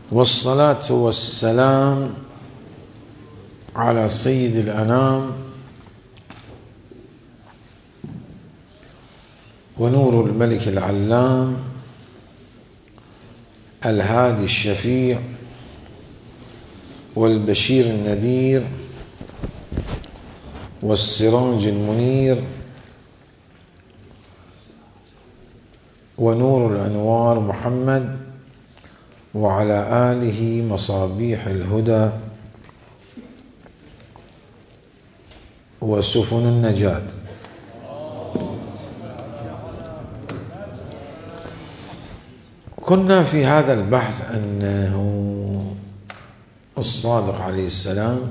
والصلاة والسلام على سيد الأنام ونور الملك العلام الهادي الشفيع والبشير النذير والسراج المنير ونور الأنوار محمد وعلى آله مصابيح الهدى وسفن النجاة. كنا في هذا البحث أنه الصادق عليه السلام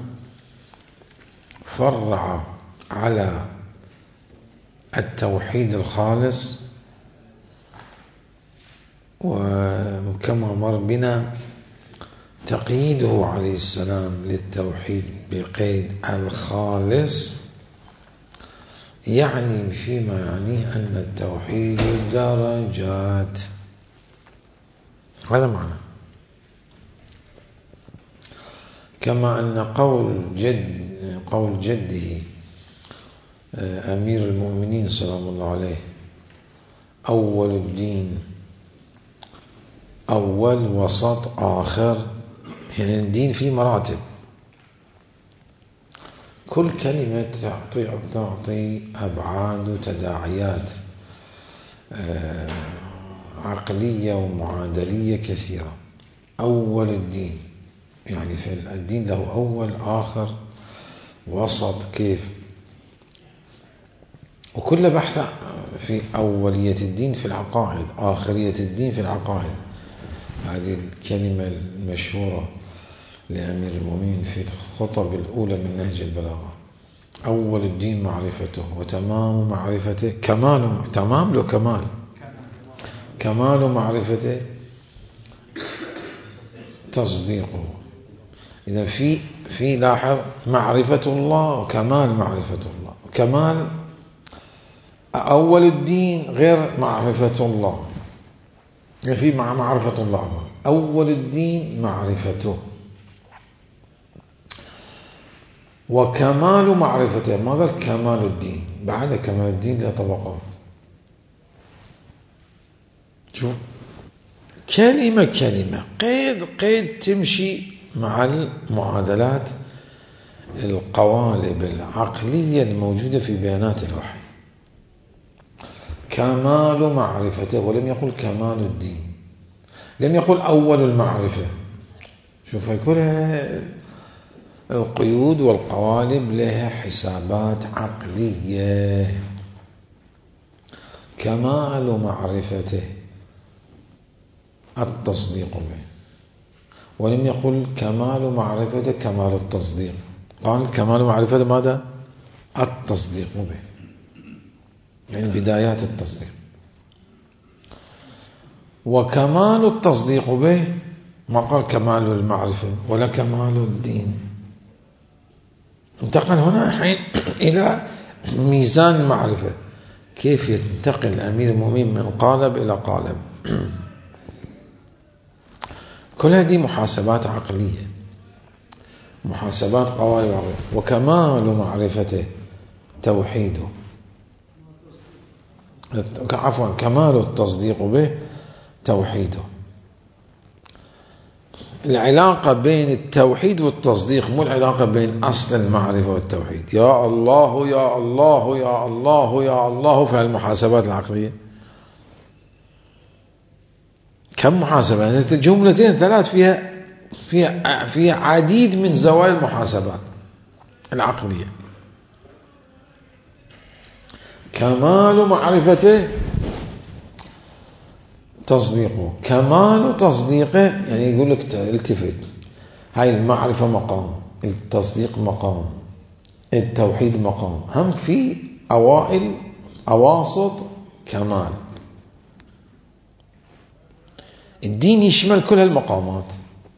فرع على التوحيد الخالص، وكما مر بنا تقييده عليه السلام للتوحيد بقيد الخالص، يعني فيما يعنيه أن التوحيد درجات. هذا معنى، كما أن قول جده أمير المؤمنين سلام الله عليه: أول الدين أول وسط آخر، يعني الدين فيه مراتب، كل كلمة تعطي أبعاد وتداعيات عقلية ومعادلية كثيرة. أول الدين يعني في الدين له أول آخر وسط، كيف؟ وكل بحث في أولية الدين في العقائد، آخرية الدين في العقائد. هذه الكلمة المشهورة لأمير المؤمنين في الخطب الأولى من نهج البلاغة: أول الدين معرفته، وتمام معرفته كمال معرفته تصديقه. إذا في لاحظ معرفة الله وكمال معرفة الله. كمال أول الدين غير معرفة الله، في مع معرفة الله. أول الدين معرفته، وكمال معرفته. ما قال كمال الدين، بعد كمال الدين له طبقات. شوف، كلمة قيد تمشي مع المعادلات القوالب العقلية الموجودة في بيانات الوحي. كمال معرفته، ولم يقل كمال الدين، لم يقل أول المعرفة. شوف، يكون القيود والقوالب لها حسابات عقلية. كمال معرفته التصديق به، ولم يقل كمال معرفته كمال التصديق، قال كمال معرفته ماذا؟ التصديق به، يعني بدايات التصديق. وكمال التصديق به ما قال كمال المعرفة ولا كمال الدين. انتقل هنا الحين إلى ميزان المعرفة، كيف ينتقل أمير المؤمنين من قالب إلى قالب. كل هذه محاسبات عقلية، محاسبات قوالب عقلية. وكمال معرفته توحيده، عفوا كمال التصديق به توحيده. العلاقة بين التوحيد والتصديق مو العلاقة بين أصل المعرفة والتوحيد. يا الله يا الله يا الله يا الله في المحاسبات العقلية. كم محاسبة؟ جملتين ثلاث فيها عديد من زوايا المحاسبات العقلية. كمال معرفته تصديقه، كمال تصديقه يعني يقول لك التفت، هاي المعرفة مقام، التصديق مقام، التوحيد مقام، هم في أوائل أواسط كمال. الدين يشمل كل هالمقامات.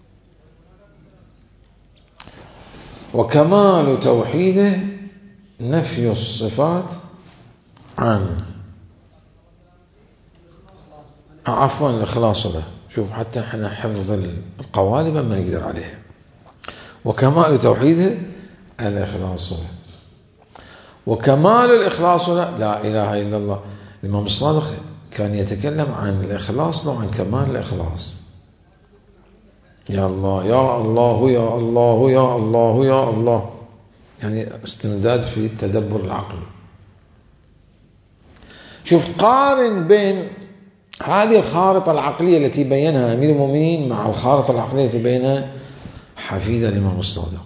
وكمال توحيده نفي الصفات عنه، عفوا الإخلاص له. شوف حتى احنا حفظ القوالب ما نقدر عليها. وكمال توحيده الإخلاص له، وكمال الإخلاص له لا إله إلا الله. الإمام الصادق كان يتكلم عن الإخلاص له، عن كمال الإخلاص. يا الله يا الله يا الله يا الله يا الله، يعني استمداد في التدبر العقلي. شوف قارن بين هذه الخارطة العقلية التي بينها أمير المؤمنين مع الخارطة العقلية التي بينها حفيد الإمام الصادق.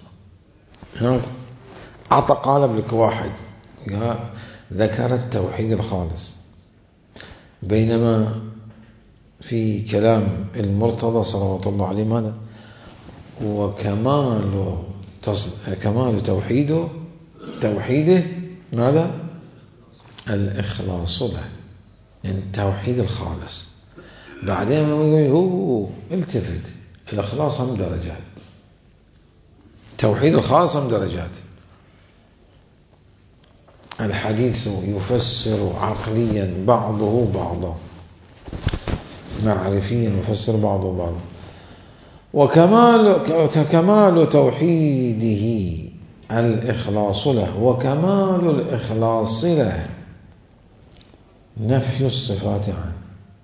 أعطى قالب لك واحد ذكر التوحيد الخالص، بينما في كلام المرتضى صلوات الله عليه ماذا؟ وكمال توحيده ماذا؟ الإخلاص له، يعني التوحيد الخالص. بعدين يقول هو التفت، الإخلاص هم درجات، التوحيد الخالص هم درجات. الحديث يفسر عقليا بعضه بعضا، معرفيا يفسر بعضه بعضا. وكمال توحيده الإخلاص له، وكمال الإخلاص له نفي الصفات عنه.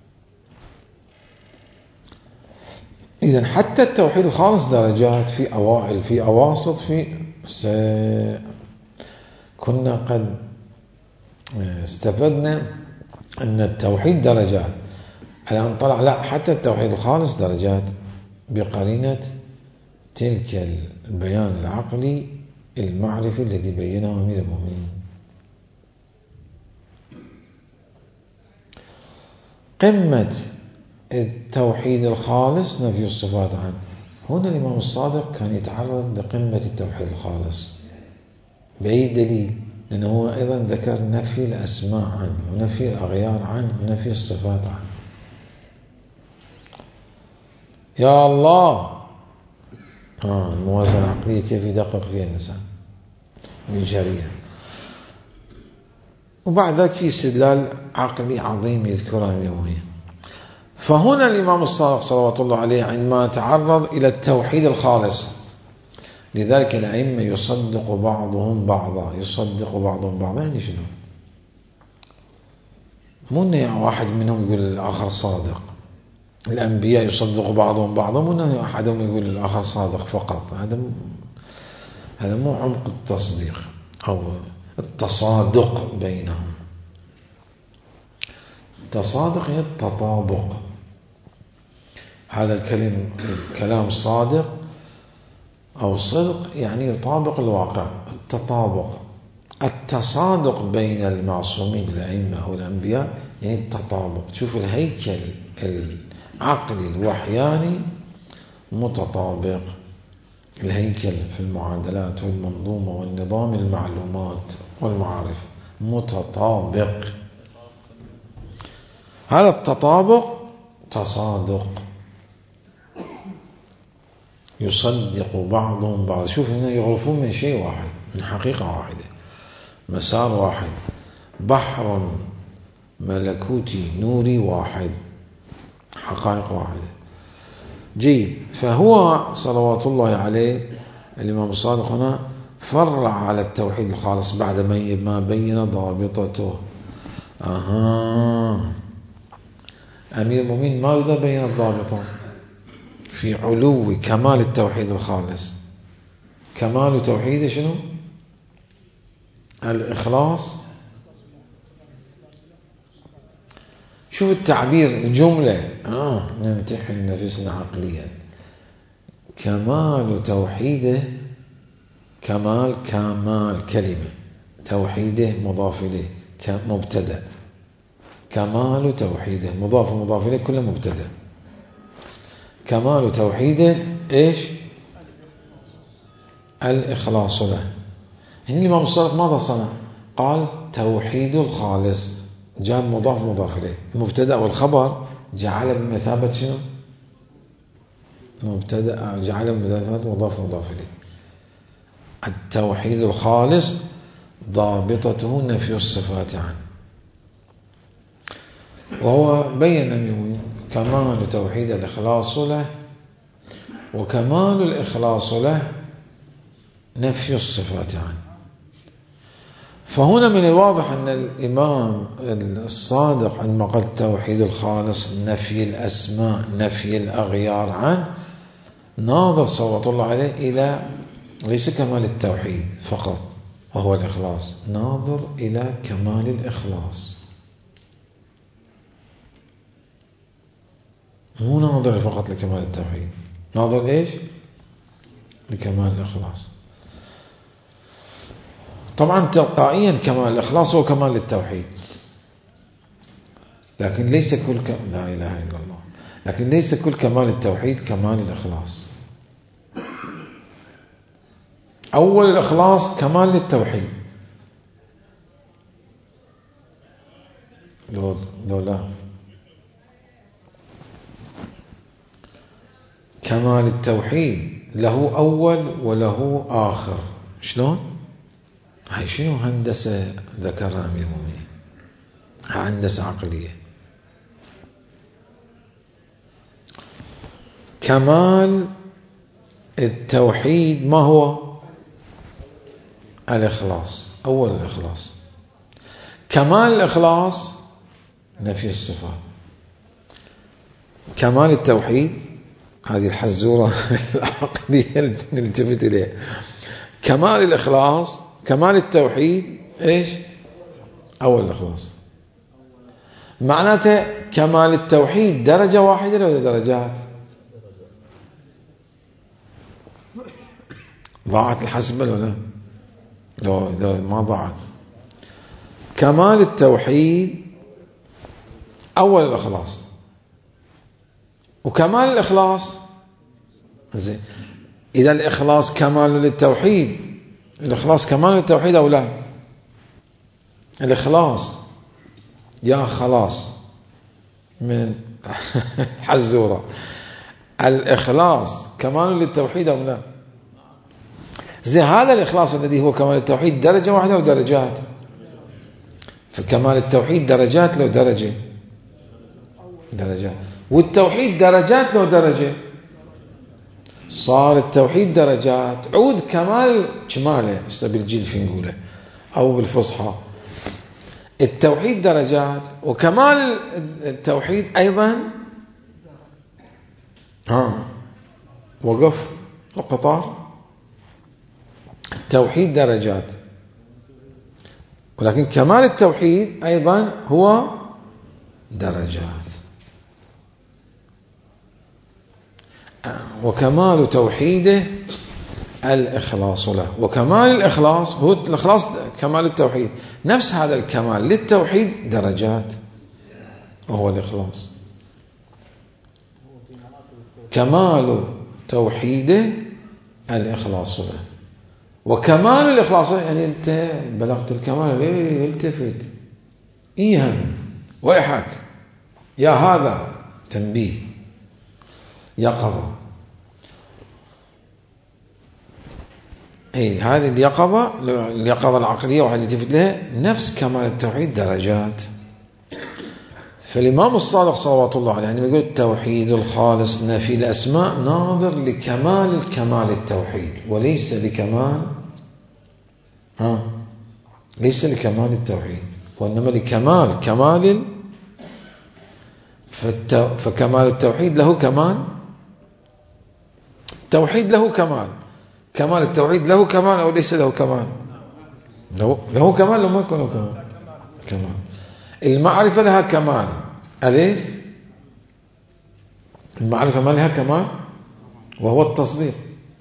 إذن حتى التوحيد الخالص درجات، في أوائل، في أواسط، كنا قد استفدنا أن التوحيد درجات. الآن طلع لا، حتى التوحيد الخالص درجات بقرينة تلك البيان العقلي المعرفي الذي بينه أمير المؤمنين. قمة التوحيد الخالص نفي الصفات عنه. هنا الإمام الصادق كان يتعرض لقمة التوحيد الخالص بأي دليل؟ لأنه هو أيضا ذكر نفي الأسماء عنه، ونفي الأغيار عنه، ونفي الصفات عنه. يا الله، الموازنة العقلية كيف يدقق فيها الإنسان من جارية. وبعد ذلك في استدلال عقلي عظيم يذكرها يوميا. فهنا الإمام الصادق صلوات الله عليه عندما تعرض إلى التوحيد الخالص، لذلك الأئمة يصدق بعضهم بعضا، يعني شنو؟ مو أن واحد منهم يقول الآخر صادق. الأنبياء يصدق بعضهم بعضا، مو أن أحدهم يقول الآخر صادق فقط. هذا مو عمق التصديق أو التصادق بينهم. التصادق هي التطابق. هذا الكلام صادق أو صدق يعني يطابق الواقع. التصادق بين المعصومين الأئمة أو الأنبياء يعني التطابق. تشوف الهيكل العقلي الوحياني متطابق، الهيكل في المعادلات والمنظومة والنظام المعلومات والمعارف متطابق. هذا التطابق تصادق، يصدق بعضهم بعض. شوف هنا يغرفون من شيء واحد، من حقيقة واحدة، مسار واحد، بحر ملكوتي نوري واحد، حقائق واحدة. جيد. فهو صلوات الله عليه الإمام الصادق هنا فرع على التوحيد الخالص بعد ما بين ضابطته. أمير المؤمنين ماذا بين الضابطة؟ في علو كمال التوحيد الخالص. كمال توحيده شنو؟ الإخلاص. شوف التعبير، الجملة نمتحن نفسنا عقليا. كمال توحيده، كمال كلمة، توحيده مضاف إليه مبتدأ. كمال توحيده مضاف ومضاف إليه كله مبتدأ. كمال توحيده إيش؟ الإخلاص له. هنا الإمام الصادق ماذا صنع؟ قال توحيد الخالص، جاب مضاف إليه، المبتدأ والخبر جعل بمثابة شنو؟ مبتدأ، جعل بمثابة مضاف إليه. التوحيد الخالص ضابطته نفي الصفات عنه. وهو بين كمال توحيد الإخلاص له، وكمال الإخلاص له نفي الصفات عنه. فهنا من الواضح أن الإمام الصادق عندما قال التوحيد الخالص نفي الأسماء نفي الأغيار عنه، ناظر صلوات الله عليه إلى ليس كمال التوحيد فقط وهو الإخلاص، ناظر إلى كمال الإخلاص، مو ناظر فقط لكمال التوحيد، ناظر ليش؟ لكمال الإخلاص. طبعا تلقائيا كمال الإخلاص هو كمال التوحيد، لكن ليس كل لا إله إلا الله، لكن ليس كل كمال التوحيد كمال الإخلاص. أول الإخلاص كمال للتوحيد، لو لا كمال التوحيد له أول وله آخر. شلون؟ هاي شنو هندسة ذكرها أمير المؤمنين؟ هندسة عقلية. كمال التوحيد ما هو؟ الإخلاص، أول الإخلاص. كمال الإخلاص نفي الصفات. كمال التوحيد هذه الحزورة العقلية اللي نلتفت إليها. كمال الإخلاص كمال التوحيد إيش؟ أول الإخلاص. معناته كمال التوحيد درجة واحدة ولا درجات؟ ضاعت الحسبة ولا لا ما ضاعت. كمال التوحيد أول الإخلاص، وكمال الإخلاص زين. إذا الإخلاص كمال للتوحيد، الإخلاص كمال للتوحيد أو لا؟ الإخلاص يا خلاص من حزورة، الإخلاص كمال للتوحيد أو لا؟ زين، هذا الإخلاص الذي هو كمال التوحيد درجة واحدة أو درجات؟ فكمال التوحيد درجات لو درجة، درجات، والتوحيد درجات لو درجة، صار التوحيد درجات. عود كماله بالجلف نقوله أو بالفصحى، التوحيد درجات، وكمال التوحيد أيضا وقف القطار، التوحيد درجات، ولكن كمال التوحيد أيضا هو درجات. وكمال توحيده الإخلاص له، وكمال الإخلاص هو الإخلاص كمال التوحيد، نفس هذا الكمال للتوحيد درجات وهو الإخلاص. كمال توحيده الإخلاص له، وكمال الإخلاص يعني أنت بلغت الكمال، التفت إيهم ويحك يا هذا تنبيه يقظة. هذه اليقظة العقلية واحد يلتفت لها، نفس كمال التوحيد درجات. فالإمام الصادق صلوات الله عليه عندما يقول التوحيد الخالص نفي الأسماء، ناظر لكمال الكمال التوحيد، وليس لكمال ليس لكمال التوحيد، وإنما لكمال كمال. فكمال التوحيد له كمال، التوحيد له كمال، كمال التوحيد له كمال أو ليس له كمال؟ له كمال لو ما يكون له كمال. المعرفة لها كمال، أليس؟ المعرفة ما لها كمال وهو التصديق.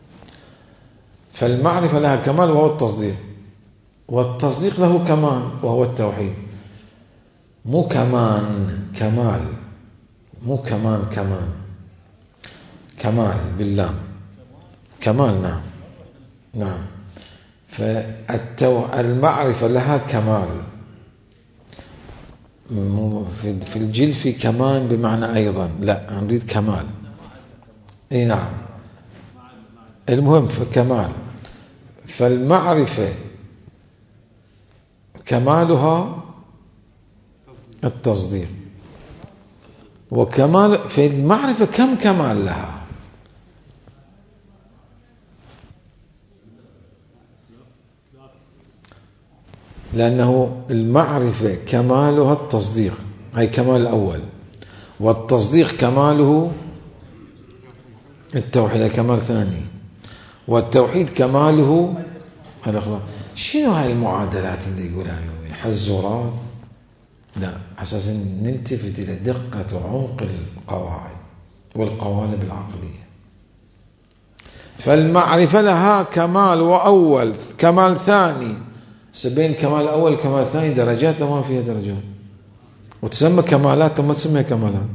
فالمعرفة لها كمال وهو التصديق، والتصديق له كمال وهو التوحيد. مو كمان كمال، مو كمان كمان، كمال بالله، كمال. نعم. فالمعرفة لها كمال، في الجلف كمان بمعنى أيضا، لا نريد كمال. نعم، المهم فكمال. فالمعرفة كمالها التصديق، وكمال في المعرفة كم كمال لها؟ لأنه المعرفة كمالها التصديق، هي كمال الأول، والتصديق كماله التوحيد، كمال ثاني، والتوحيد كماله الإخلاص. شنو هاي المعادلات اللي يقولها حزورات؟ لا، أساسا نلتفت إلى دقة وعمق القواعد والقوالب العقلية. فالمعرفة لها كمال وأول، كمال ثاني، بين كمال أول كمال ثاني درجات، ما فيها درجات، وتسمى كمالات وما تسمى كمالات.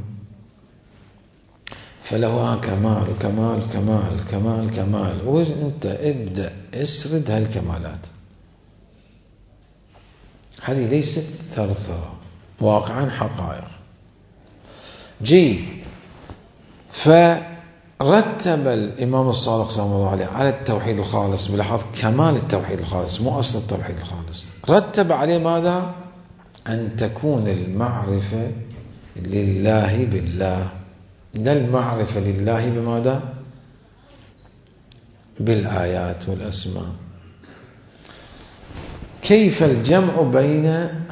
فلها كمال وكمال كمال كمال كمال، وانت ابدأ اسرد هالكمالات. هذه ليست ثرثرة، واقعا حقائق. جيد. فرتب الإمام الصادق صلى الله عليه على التوحيد الخالص، بلاحظ كمال التوحيد الخالص مو أصل التوحيد الخالص، رتب عليه ماذا؟ أن تكون المعرفة لله بالله، لا المعرفة لله بماذا؟ بالآيات والأسماء. كيف الجمع بين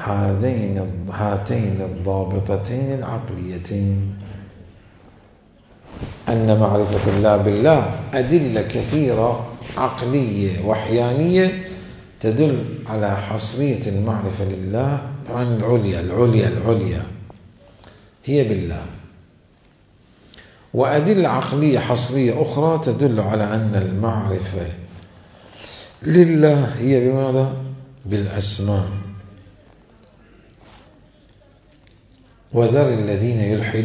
هاتين الضابطتين العقليتين؟ أن معرفة الله بالله أدلة كثيرة عقلية وحيانية تدل على حصرية المعرفة لله عن العليا هي بالله، وأدلة عقلية حصرية أخرى تدل على أن المعرفة لله هي بماذا؟ بالأسماء. وذر الذين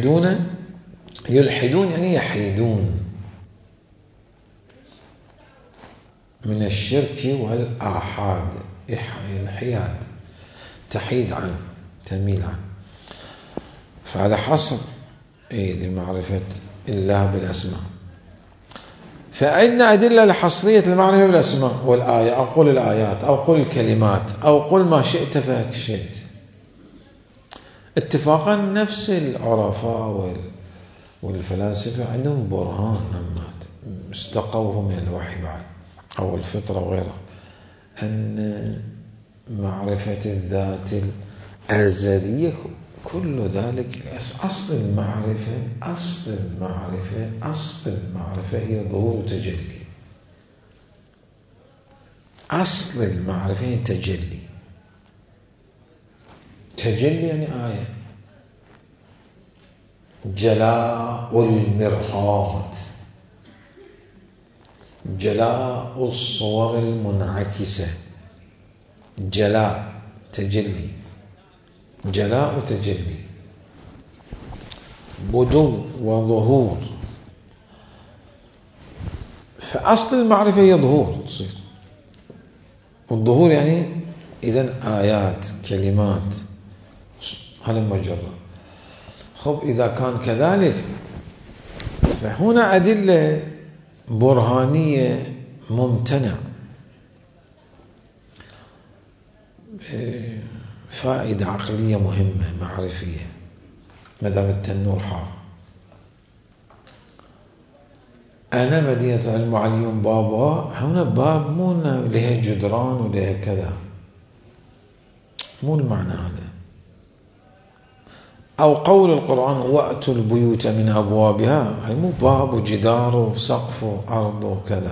يلحدون يعني يحيدون من الشرك والآحاد، الحياد، تحيد عنه، تميل عنه. فعلى حصر لمعرفة الله بالأسماء. فعندنا أدلة لحصرية المعرفة بالأسماء والآية، أو قل الآيات، أو قل الكلمات، أو قل ما شئت فشئت. اتفاقا نفس العرفاء والفلاسفة عندهم برهان أمات استقوه من الوحي بعد أو الفطرة وغيرها، أن معرفة الذات الأزلية كل ذلك أصل المعرفة هي ظهور وتجلي. أصل المعرفة هي تجلي يعني آية. جلاء المرآة، جلاء الصور المنعكسة، جلاء تجلي، جلاء تجلي، بدو وظهور. فأصل المعرفة هي ظهور تصير، والظهور يعني إذن آيات، كلمات، هل مجرد. خب إذا كان كذلك فهنا أدلة برهانية ممتنع، فائدة عقلية مهمة معرفية مدام التنور حار. أنا مدينة علم عليهم بابها، هنا باب مو لها جدران ولها كذا، مو المعنى هذا. أو قول القرآن وأتوا البيوت من أبوابها، هي مو باب وجدار وسقف وأرض وكذا.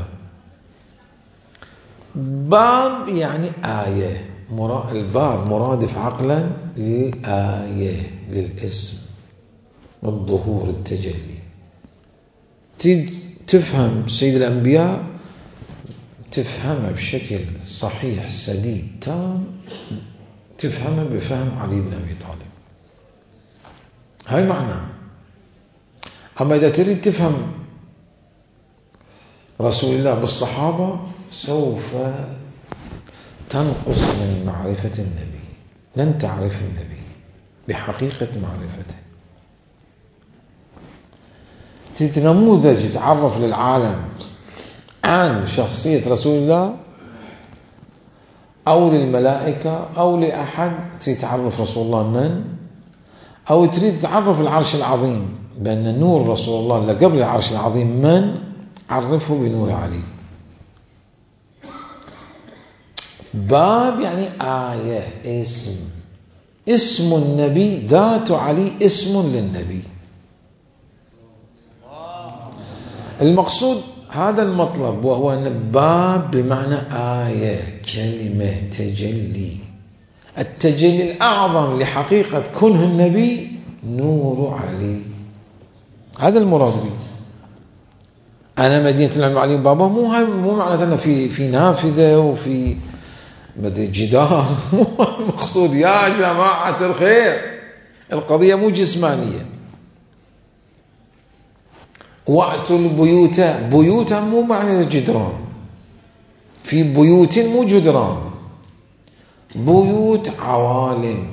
باب يعني آية، الباب مرادف عقلا للآية، للاسم والظهور التجلي. تفهم سيد الأنبياء، تفهمها بشكل صحيح سديد تام، تفهمها بفهم علي بن أبي طالب. هاي معنى. أما إذا تريد تفهم رسول الله بالصحابة سوف تنقص من معرفة النبي، لن تعرف النبي بحقيقة معرفته. نموذج تعرف للعالم عن شخصية رسول الله أو للملائكة أو لأحد تتعرف رسول الله من أو تريد تعرف العرش العظيم بأن نور رسول الله اللي قبل العرش العظيم من عرفه بنور علي. باب يعني آية، اسم النبي، ذات علي اسم للنبي. المقصود هذا المطلب، وهو أن باب بمعنى آية، كلمة، تجلي. التجلي الأعظم لحقيقة كنه النبي نور علي، هذا المراد به. أنا مدينة العلم علي بابا مو معنى أنه في نافذة وفي جدار. مو المقصود يا جماعة الخير، القضية مو جسمانية. وأتوا البيوت، بيوتا مو معنى جدران، في بيوت مو جدران، بيوت عوالم،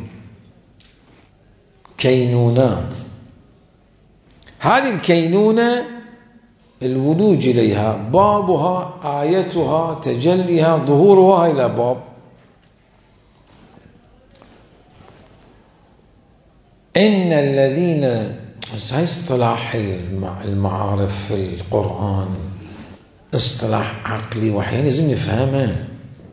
كينونات. هذه الكينونة الولوج إليها، بابها، آيتها، تجليها، ظهورها إلى باب. إن الذين، هاي اصطلاح المعارف في القرآن، اصطلاح عقلي وحين لازم نفهمه.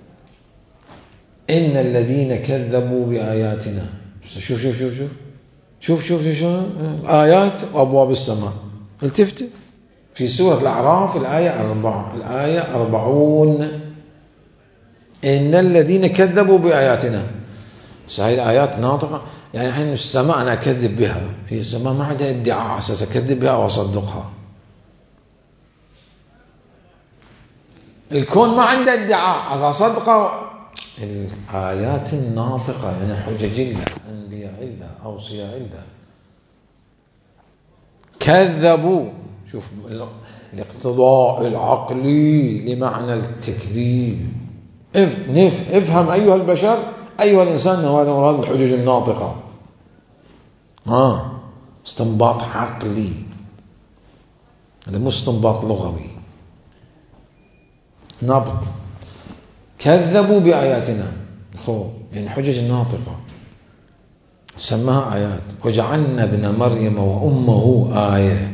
إن الذين كذبوا بآياتنا، شوف شوف شوف شوف شوف شوف شوف آيات وأبواب السماء. التفت في سورة الأعراف الآية 4، الآية 40. إن الذين كذبوا بآياتنا، هاي الآيات ناطقة. يعني الحين السماء أنا أكذب بها، هي السماء ما عندها ادعاء أساس أكذب بها وأصدقها. الكون ما عنده ادعاء أصدقها. الآيات الناطقة يعني حجج الله، أنبياء الله، أوصياء الله كذبوا. شوف الاقتضاء العقلي لمعنى التكذيب. افهم أيها البشر، أيها الإنسان، هذا مراد الحجج الناطقة. استنباط عقلي، هذا مو استنباط لغوي. نبط كذبوا بآياتنا، يعني حجج الناطقة سماها آيات. وجعلنا ابن مريم وأمه آية.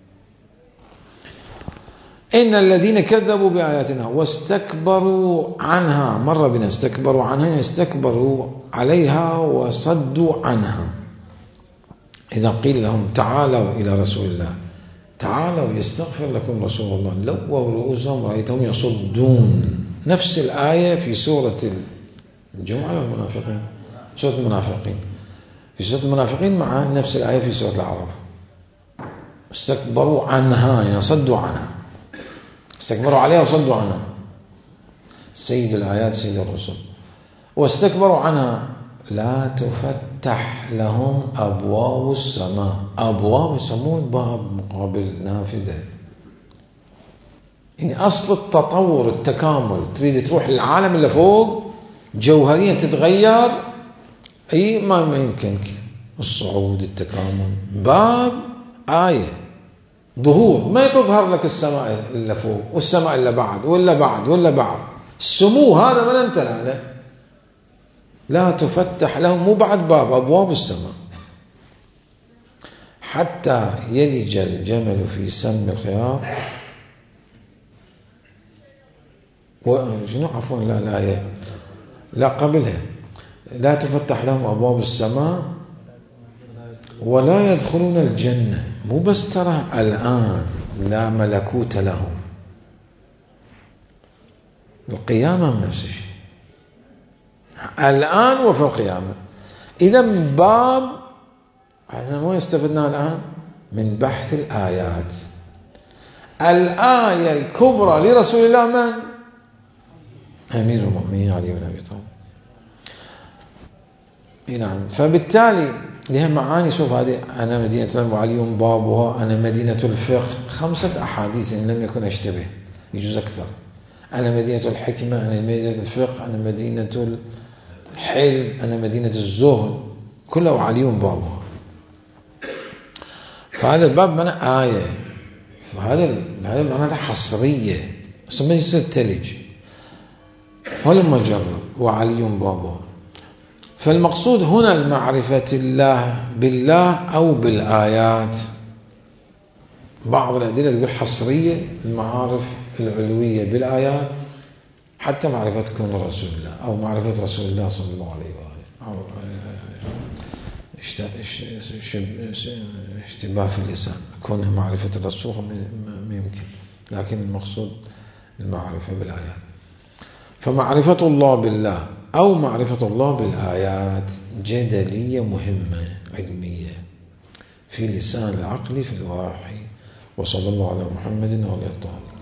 إن الذين كذبوا بآياتنا واستكبروا عنها، مر بنا استكبروا عنها، استكبروا عليها وصدوا عنها. إذا قيل لهم تعالوا إلى رسول الله، تعالوا يستغفر لكم رسول الله، لووا رؤوسهم رأيتهم يصدون. نفس الآية في سورة الجمعة والمنافقين، سورة المنافقين، في سورة المنافقين مع نفس الآية في سورة الأعراف. استكبروا عنها يعني صدوا عنها، استكبروا عليها وصدوا عنها. سيد الآيات سيد الرسل. واستكبروا عنها لا تفتح لهم أبواب السماء. أبواب يسمون باب مقابل نافذة، يعني أصل التطور التكامل. تريد تروح للعالم اللي فوق جوهريا تتغير، أي ما يمكنك الصعود التكامل. باب آية ظهور، ما تظهر لك السماء اللي فوق والسماء اللي بعد ولا بعد ولا بعد. السمو هذا من أنت له. لا تفتح لهم، مو بعد باب، أبواب السماء حتى يلج الجمل في سم الخياط. شنو عفوا لا قبلها. لا تفتح لهم أبواب السماء ولا يدخلون الجنة. مو بس ترى الآن لا ملكوت لهم، القيامة نفس الشيء، الآن وفي القيامة. إذا باب احنا ما استفدنا الآن من بحث الآيات. الآية الكبرى لرسول الله من؟ أمير المؤمنين علي بن أبي طالب. نعم. فبالتالي لها معاني. شوف هذه أنا مدينة العلم وعلي بابها، أنا مدينة الفقه، 5 أحاديث إن لم يكن أشتبه، يجوز أكثر. أنا مدينة الحكمة، أنا مدينة الفقه، أنا مدينة الحلم، أنا مدينة الزهد، كلها وعلي بابها. فهذا الباب من آية، فهذا معناته حصرية، بس ما يصير تلج ولما جرى وعلي بابها. فالمقصود هنا المعرفة الله بالله أو بالآيات. بعض الأدلة تقول حصرية المعارف العلوية بالآيات، حتى معرفة كون رسول الله أو معرفة رسول الله صلى الله عليه وآله، أو اشتباه في اللسان كونه معرفة الرسول ما يمكن، لكن المقصود المعرفة بالآيات. فمعرفة الله بالله أو معرفة الله بالآيات جدلية مهمة علمية في لسان العقل في الوحي. وصلى الله على محمد وعلى آله.